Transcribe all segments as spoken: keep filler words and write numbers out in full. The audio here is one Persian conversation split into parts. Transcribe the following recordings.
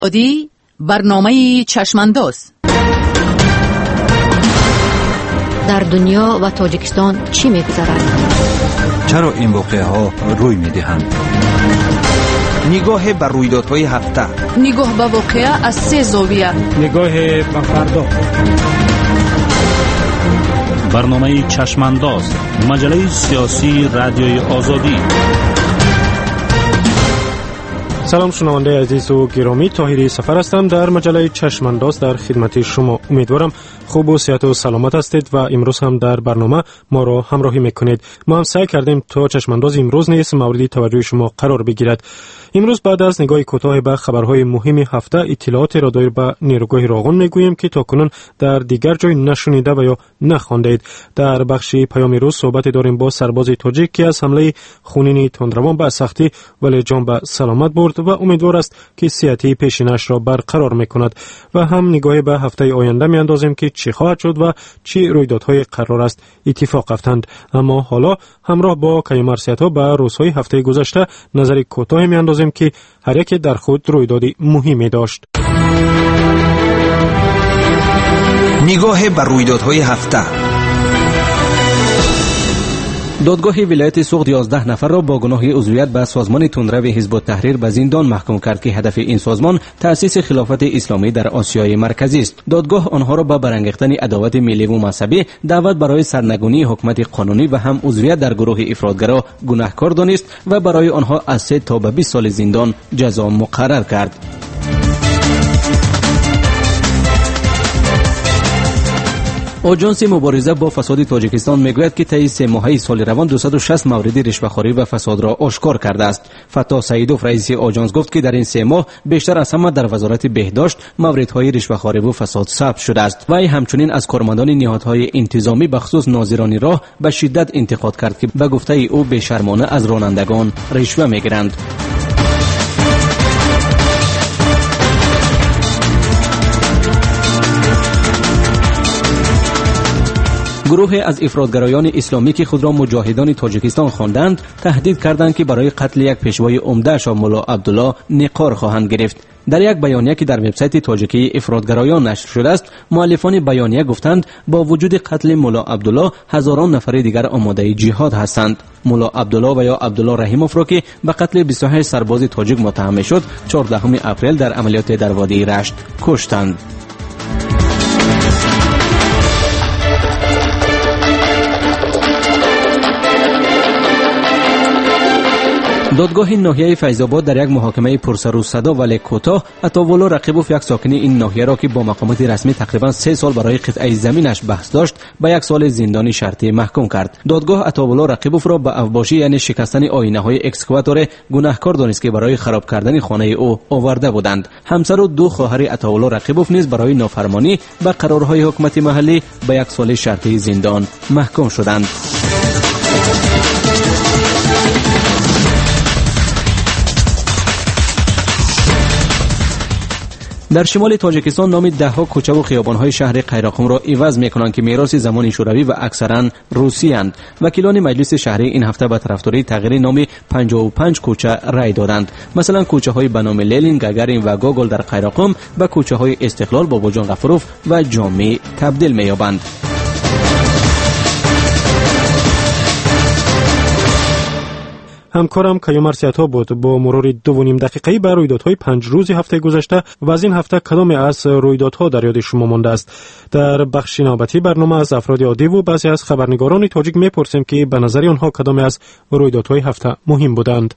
آزادی، برنامه چشمانداز. در دنیا و تاجیکستان چی می‌گذرد؟ چرا این واقعه ها روی می‌دهند؟ نگاه بر رویدادهای هفته. نگاه به واقعه از سه زاویه. نگاه به فردا. برنامه چشمانداز، مجله سیاسی رادیوی آزادی. سلام شنونده عزیز و گرامی، طاهری سفر هستم. در مجله چشمانداز در خدمت شما. امیدوارم خوب و صحت و سلامت هستید و امروز هم در برنامه ما را همراهی میکنید. ما هم سعی کردیم تا چشمانداز امروز نیز موردی توجه شما قرار بگیرد. امروز بعد از نگاهی کوتاه به خبرهای مهم هفته، اطلاعات را دایر به نیروگاه راغون میگوییم که تاکنون در دیگر جای نشنیده و یا نخواندید. در بخش پیام روز صحبت داریم با سرباز تاجیک که از حمله خونین تندروان به سختی ولی جان به سلامت برد و امیدوار است که صحتی پیشینش را برقرار میکند. و هم نگاهی به هفته آینده میاندازیم که چی خواهد شد و چی رویدادهای قرار است اتفاق افتند. اما حالا همراه با کیمرسیت ها به روزهای هفته گذشته نظری کوتاه میاندازیم که هر یک در خود رویدادی مهمی داشت. نگاه بر رویدادهای هفته. دادگاه ولایت سوخت یازده نفر را با گناه عضویت به سازمان تندرو حزب التحریر به زندان محکوم کرد که هدف این سازمان تأسیس خلافت اسلامی در آسیای مرکزی است. دادگاه آنها را با برانگیختن عداوت ملی و مذهبی، دعوت برای سرنگونی حکومت قانونی و هم عضویت در گروه افراطگرا گناهکار دانست و برای آنها از سه تا به بیست سال زندان جزا مقرر کرد. آژانس مبارزه با فساد تاجیکستان میگوید که طی سه ماهه سال روان دویست و شصت مورد رشوه‌خواری و فساد را آشکار کرده است. فتا سعیدوف رئیس آژانس گفت که در این سه ماه بیشتر از همه در وزارت بهداشت موردهای رشوه‌خواری و فساد ثبت شده است. و همچنین از کارمندان نهادهای انتظامی بخصوص ناظران راه به شدت انتقاد کرد که به گفته او بی‌شرمانه از رانندگان رشوه میگیرند. گروه از افراطگرایان اسلامی که خود را مجاهدان تاجیکستان خواندند، تهدید کردند که برای قتل یک پیشوای عمده شاه ملا عبدالله نقار خواهند گرفت. در یک بیانیه که در وبسایت تاجیکی افراطگرایان نشر شده است، مؤلفان بیانیه گفتند با وجود قتل ملا عبدالله هزاران نفر دیگر آماده جهاد هستند. ملا عبدالله و یا عبدالله رحیموف را که به قتل بیست و هشت سرباز تاجیک متهم شد، چهاردهم اپریل در عملیات در وادی رشت کشتند. دادگاه ناحیه فیض‌آباد در یک محاکمه پرسر و صدا ولی کوتاه عطاوالله رقیبوف، یک ساکن این ناحیه را که با مقامات رسمی تقریبا سه سال برای قطعه زمینش بحث داشت، به یک سال زندانی شرطی محکوم کرد. دادگاه عطاوالله رقیبوف را به اوباشی یعنی شکستن آینه‌های اکسکواتور گناهکار دانست که برای خراب کردن خانه او آورده بودند. همسر و دو خواهر عطاوالله رقیبوف نیز برای نافرمانی به قرارهای حکومت محلی به یک سال شرطی زندان محکوم شدند. در شمال تاجیکستان نام ده ها کوچه و خیابان‌های شهر قیراقم را عوض می‌کنند که میراث زمان شوروی و اکثراً روسی اند. وکیلان مجلس شهری این هفته به طرفداری تغییر نام پنجاه و پنج کوچه رأی دادند. مثلا کوچه‌های به نام لنین، گاگارین و گوگل در قیراقم به کوچه‌های استقلال، باباجان غفروف و جامی تبدیل می‌یابند. همکارم کیمرسیت ها بود. با مرور دو و نیم دقیقه‌ای بر رویدادهای پنج روز هفته گذشته و از این هفته کدام از رویدادها در یاد شما مانده است؟ در بخش نوبتی برنامه از افراد عادی و بعضی از خبرنگاران تاجیک میپرسیم که به نظر آنها کدام از رویدادهای هفته مهم بودند.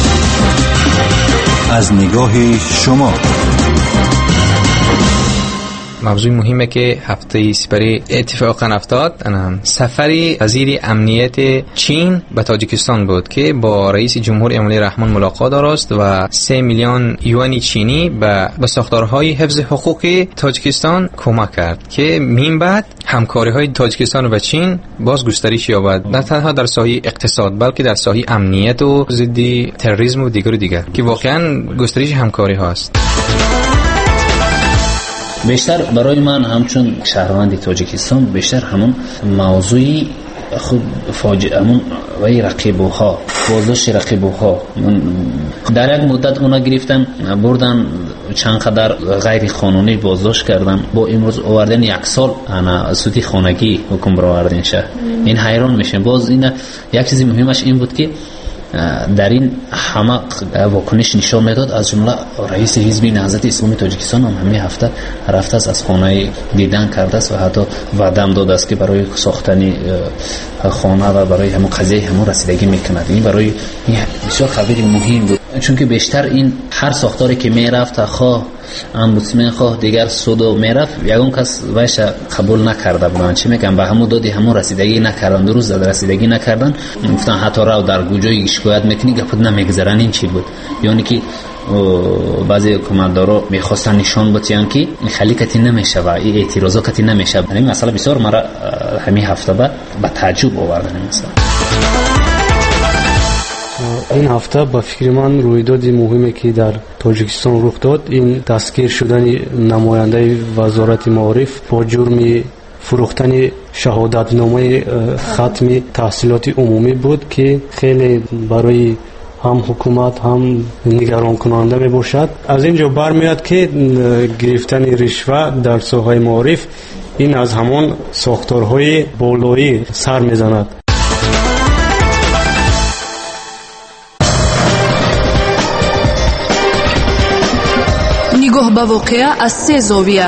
از نگاه شما. موضوع مهمه که هفته سپری اتفاقا افتاد، سفری وزیر امنیت چین به تاجیکستان بود که با رئیس جمهور امامعلی رحمان ملاقات داشت و سه میلیون یوان چینی به به ساختارهای حفظ حقوق تاجیکستان کمک کرد که من بعد همکاری‌های تاجیکستان و چین باز گسترش یابد، نه تنها در ساحه اقتصاد بلکه در ساحه امنیت و ضد تروریسم و دیگر و دیگر که واقعا گسترش همکاری هاست. بیشتر برای من همچون شهروند تاجیکستان بیشتر همون موضوعی خود فاجعه همون وی رقیبوها بازداشت رقیبوها در یک مدت اونا گرفتن بردن چند قدر غیر قانونی بازداشت کردن، با امروز آوردن یک سال انا سودی خانگی حکم بر آوردن شه. این حیران میشیم. باز این یک چیز مهمش این بود که در این همه واکنش نشان میداد، از جمله رئیس حزب نهضت اسلامی تاجیکستان هم همین هفته رفته است، از خانه دیدن کرده است و حتی وعده هم داده است که برای ساختن خانه و برای همون قضیه همون رسیدگی میکند. این برای این بسیار خبری مهم بود، چون که بیشتر این هر ساختاری که میرفت خواه امبودسمن خواه دیگر سودو میرفت، یگان کس ویش قبول نکرده بودن. چی میگم؟ به همون دادی همون رسیدگی نکردن، درست در رسیدگی نکردن. گفتن حتی راو در گوجای شکایت میکنی گپت نمیگذرن. این چی بود؟ یعنی که بعضی حکومتدارا میخواستن نشان بدن که این خالی کتی نمیشه و این اعتراضا کتی نمیشه. این مسئله بسیار مرا همین هفته بعد به تعجب آوردن. مثلا این هفته با فکر من رویدادی مهمی که در تاجیکستان رخ داد، این دستگیر شدن نماینده وزارت معارف با جرم فروختن شهادتنامه ختم تحصیلات عمومی بود که خیلی برای هم حکومت هم نگران کننده می باشد. از اینجا برمیاد که گرفتن رشوه در ساحه معارف این از همان ساختارهای بالایی سر میزند. نگاه به واقعه از سه زاویه.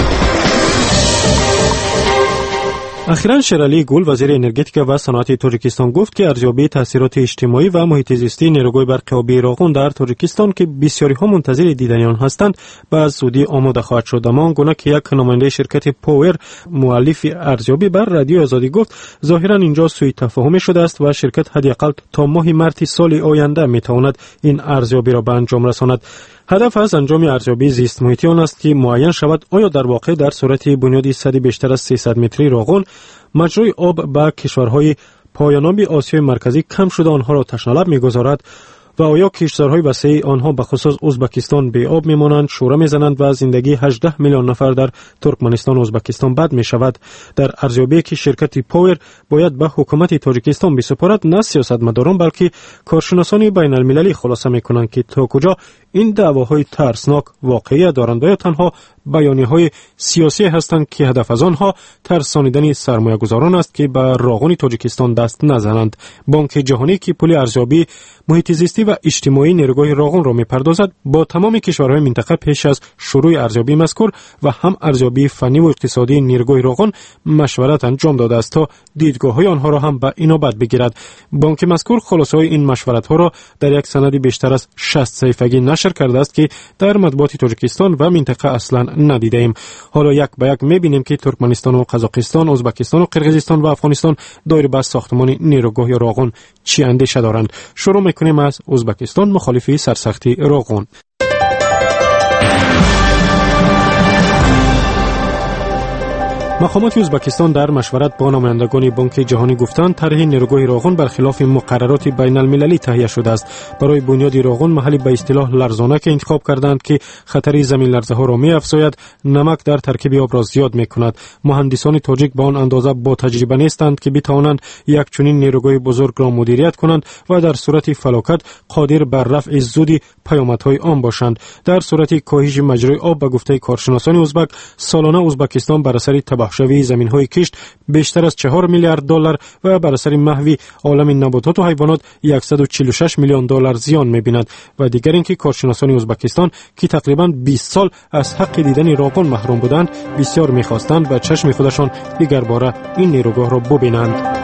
اخیراً شیرعلی گل وزیر انرژتیک و صنعت تاجیکستان گفت که ارزیابی تاثیرات اجتماعی و محیط زیستی نیروگاه برق آبی راغون در تاجیکستان که بسیاری ها منتظر دیدن آن هستند به زودی آماده خواهد شد. اما آنگونه که یک نماینده شرکت پاور مؤلف ارزیابی بر رادیو آزادی گفت، ظاهراً اینجا سوء تفاهمی شده است و شرکت حداقل تا ماه مارس سال آینده میتواند این ارزیابی را به انجام رساند. هدف از انجام ارزیابی زیست محیطی آن است که معین شود آیا در واقع در صورت بنیاد سد بیشتر از سیصد متری راغون مجرای آب به کشورهای پایاناب آسیای مرکزی کم شده آنها را تشنه‌لب می‌گذارد و آیا کشورهای وسیع آنها به خصوص ازبکستان بی آب میمانند، شوره میزنند و زندگی هجده میلیون نفر در ترکمنستان و ازبکستان بد می شود. در ارزیابی که شرکت پاور باید به حکومت تاجیکستان بسپارد، نه سیاستمداران بلکه کارشناسان بین المللی خلاصه می کنند که تا کجا این دعواهای ترسناک واقعیت دارند و یا تنها بیانیه‌های سیاسی هستند که هدف از آنها ترسانیدن سرمایه‌گذاران است که به راغون تاجیکستان دست نزنند. بانک جهانی که پول ارزیابی محیط زیستی و اجتماعی نیروگاه راغون را می‌پردازد، با تمام کشورهای منطقه پیش از شروع ارزیابی مذکور و هم ارزیابی فنی و اقتصادی نیروگاه راغون مشورت انجام داده است تا دیدگاه‌های آنها را هم به اینابت بگیرد. بانک مذکور خلاصه‌های این مشورت‌ها را در یک سند بیشتر از شصت صفحه‌ای نشر کرده است که در مطبوعات تاجیکستان و منطقه اصلاً ندیده ایم. حالا یک به یک می‌بینیم که ترکمنستان و قزاقستان، ازبکستان و قرقیزستان و افغانستان دایر بر ساختمان نیروگاه راغون چی اندیشه دارند. شروع می‌کنیم از ازبکستان، مخالفی سرسختی راغون. مقامات ازبکستان در مشورت با نمایندگان بانک جهانی گفتند طرح نیروگاه راغون برخلاف مقررات بین المللی تهیه شده است. برای بنیاد راغون محلی به اصطلاح لرزانه که انتخاب کردند که خطر زمین لرزه ها را می افزاید، نمک در ترکیب آب را زیاد می کند. مهندسان تاجیک به آن اندازه با تجربه نیستند که بتوانند یک چنین نیروگاه بزرگ را مدیریت کنند و در صورت فلاکت قادر بر رفع زودی پیامدهای آن باشند. در صورت کاهش مجرای آب به گفته کارشناسان ازبک، سالانه ازبکستان بر اثر تباهشوی زمین‌های کشت بیشتر از چهار میلیارد دلار و بر اثر محو عالم نباتات و حیوانات صد و چهل و شش میلیون دلار زیان می‌بیند. و دیگر اینکه کارشناسان ازبکستان که تقریباً بیست سال از حق دیدن راغون محروم بودند، بسیار می‌خواستند و چشم خودشان دیگر باره این نیروگاه را ببینند.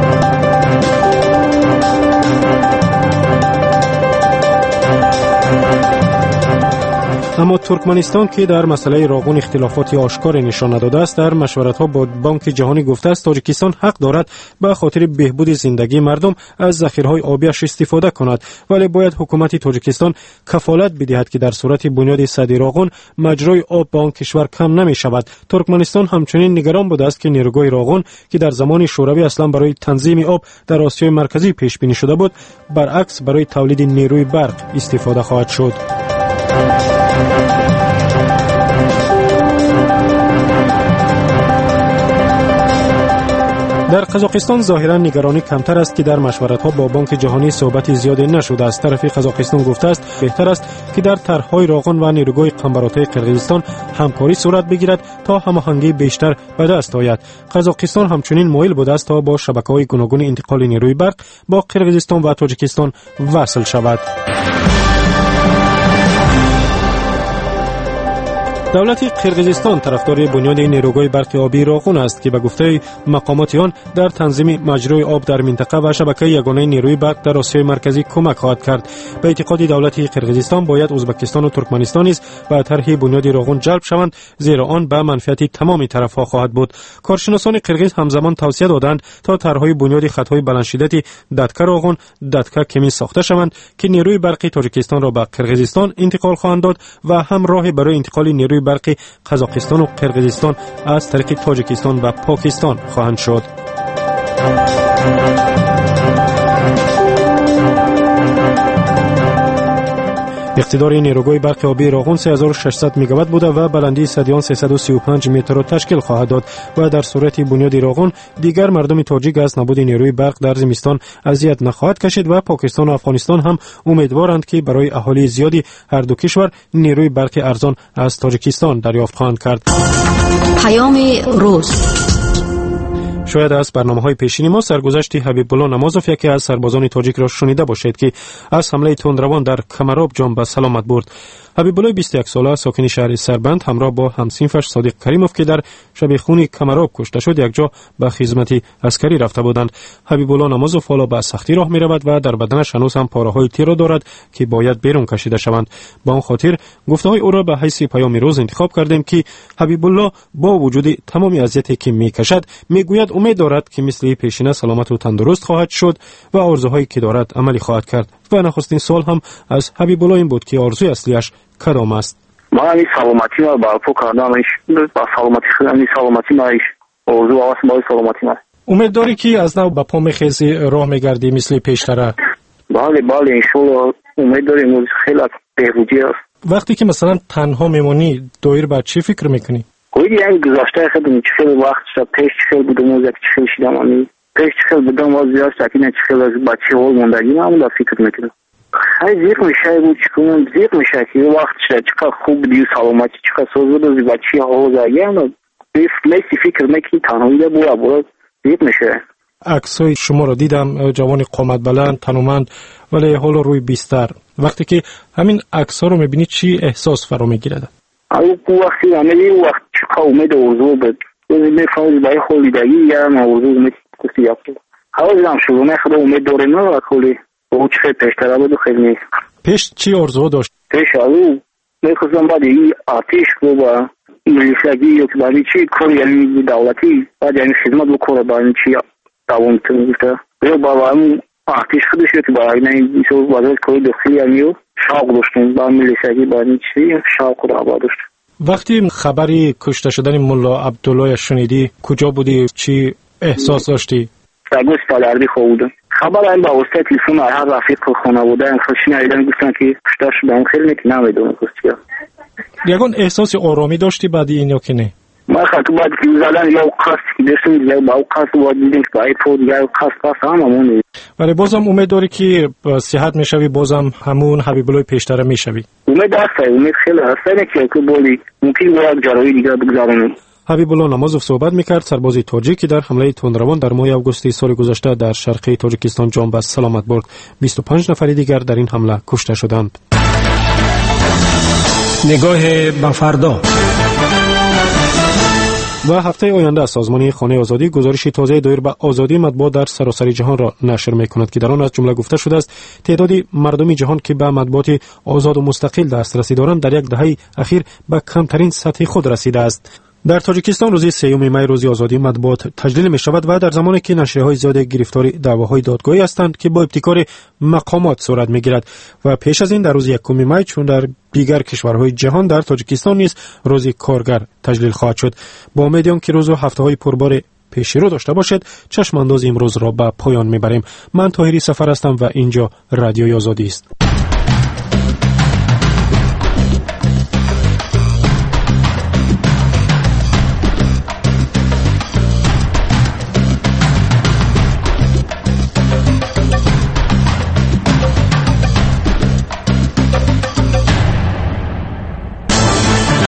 اما ترکمنستان که در مسئله راغون اختلافات آشکار نشان نداده است، در مشورت‌ها با بانک جهانی گفته است تاجیکستان حق دارد به خاطر بهبود زندگی مردم از ذخیره‌های آبیش استفاده کند، ولی باید حکومت تاجیکستان کفالت بدهد که در صورت بنیاد سد راغون مجرای آب به آن کشور کم نمی‌شود. ترکمنستان همچنین نگران بوده است که نیروگاه راغون که در زمان شوروی اصلا برای تنظیم آب در آسیای مرکزی پیش بینی شده بود، برعکس برای تولید نیروی برق استفاده خواهد شد. در قزاقستان ظاهرا نگرانی کمتر است که در مشورت‌ها با بانک جهانی صحبت زیادی نشده است. طرف قزاقستان گفته است بهتر است که در طرح‌های راغون و نیروگاه قنبرات‌های قرقیزستان همکاری صورت بگیرد تا هماهنگی بیشتر به دست آید. قزاقستان همچنین مایل بوده است تا با شبکه‌های گوناگون انتقال نیروی برق با قرقیزستان و تاجیکستان وصل شود. دولت قرقیزستان طرفدار بنیاد نیروگاه برق آبی راغون است که به گفته مقامات آن در تنظیم مجرای آب در منطقه و شبکه یگانه نیروی برق در آسیای مرکزی کمک خواهد کرد. به اعتقاد دولت قرقیزستان باید ازبکستان و ترکمنستان نیز به طرح بنیاد راغون جلب شوند، زیرا آن به منفعت تمام طرفها خواهد بود. کارشناسان قرقیز همزمان توصیه دادند تا طرحهای بنیاد خطهای بلندشدتی ددکا راغون، ددکا کمی ساخته شوند که نیروی برق تاجیکستان را به قرقیزستان انتقال خواهند داد و هم راه برای انتقال نیروی برق قزاقستان و قرقیزستان از طریق تاجیکستان و پاکستان خواهند شد. اقتدار نیروگاه برق آبی راغون سه هزار و ششصد مگاوات بوده و بلندی سدیان سیصد و سی و پنج متر را تشکیل خواهد داد و در صورت بنیاد راغون دیگر مردم تاجیک از نبود نیروی برق در زمستان اذیت نخواهد کشید و پاکستان و افغانستان هم امیدوارند که برای اهالی زیادی هر دو کشور نیروی برق ارزان از تاجیکستان دریافت خواهند کرد. پیام روز. شاید از برنامه‌های پیشین ما سرگذشت حبیب الله نمازوف یکی از سربازان تاجیک را شنیده باشید که از حمله تندروان در کمراب جان به سلامت برد. حبیب الله بیست و یک ساله ساکن شهر سربند همراه با همسینفش صادق کریموف که در شبیخون کمراب کشته شد یک جا به خدمت عسکری رفته بودند. حبیب الله نمازوف حالا به سختی راه می‌رود و در بدنش هنوز هم پاره‌های تیر دارد که باید بیرون کشیده شوند. با آن خاطر گفته‌های او را به حیث پیام روز انتخاب کردیم که حبیب الله با وجود تمام اذیتی که می‌کشد میگوید امید دارد که مثل پیشینه سلامت و تندرست خواهد شد و آرزوهایی که دارد عملی خواهد کرد. و نخستین سوال هم از حبیب الله این بود که آرزوی اصلیش کدام است؟ من این سلامتی را برپا کردم، با سلامتی خودم سلامتی ما آرزو است، با سلامتی ما. امید داری که از نو با پا میخیزی راه میگردی مثل پیشتره؟ بله بله انشالله امید داریم، خیلی بهبودی است. وقتی که مثلا تنها میمونی دایر بر چی فکر میکنی؟ کوئی یعنی گذشته خودم خیلی وقت شد پیش خیلی بودم و زیاد خیلی شدم امی پیش خیلی بودم و زیاد ساکن خیلی از بچه ها موندگی من در فکر میکنم. خیلی زیاد میشه بود چون زیاد میشه که وقت شد چقدر خوب دیو سلامتی چقدر سوزد از بچه ها زیادی اما بیف میسی فکر میکنی تنهایی بود بود زیاد میشه. عکسای شما رو دیدم، جوان قامت بلند تنومند ولی حالا روی بیستر. وقتی که همین عکس‌ها رو میبینی چی احساس فرا میگیرد؟ او وقتی عملی وقت چقدر امید آرزو بود میفهمید برای خالیدگی یا موضوع امید کسی یافت حالا هم شروع نخدا امید داره نه و کلی او چه پیشتره بود و خیلی نیست. پیش چی آرزو داشت؟ پیش آرزو میخواستم بعد این آتیش رو با ملیشگی یا که برای چی کاری یعنی دولتی بعد یعنی خدمت بکنه برای چی دوام تنگیسته یا با همون آتیش خودش یا که برای این وزارت کاری داخلی یعنی شاق داشتیم با ملیشگی برای چی شاق رو عبا داشتیم. وقتی خبری کشته شدن ملا عبدالله شنیدی کجا بودی؟ چی احساس داشتی؟ در گوش پالردی خواه بودم. خبر این با واسطه تلفن هر رفیق خانه بودن خوشی ندیدن گفتن که کشته شدن خیلی نیکی نمیدونم کشتی. یکان احساس آرامی داشتی بعدی این یا که نه؟ ما خاطر بعد که زدن یا قصد که داشتیم یا با قصد و دیدیم که با ایپود یا قصد قصد هممون. ولی بازم امید داری که صحت میشوی، بازم همون حبیب الله پیشتر میشوی؟ امید هست، امید خیلی هست نه که بولی ممکن بود جراحی دیگه بگذاریم. حبیب الله نمازوف صحبت میکرد، سرباز تاجیک که در حمله تندروان در ماه آگوست سال گذشته در شرقی تاجیکستان جان به سلامت برد. بیست و پنج نفر دیگر در این حمله کشته شدند. نگاه به فردا. و هفته آینده سازمان خانه آزادی گزارشی تازه دایر به آزادی مطبوعات در سراسر جهان را نشر می‌کند که در آن از جمله گفته شده است تعدادی مردم جهان که به مطبوعات آزاد و مستقل دسترسی دارند در یک دهه اخیر به کمترین سطح خود رسیده است. در تاجیکستان روز سوم می روز آزادی مطبوعات تجلیل می شود و در زمانی که نشریه‌های زیاد گرفتار دعواهای دادگاهی هستند که با ابتکار مقامات صورت می‌گیرد و پیش از این در روز یکم می چون در دیگر کشورهای جهان در تاجیکستان نیز روز کارگر تجلیل خواهد شد. با امید آنکه روز و هفته‌های پربار پیشی رو داشته باشد چشم انداز امروز را به پایان می‌بریم. من طاهری سفر هستم و اینجا رادیوی آزادی است.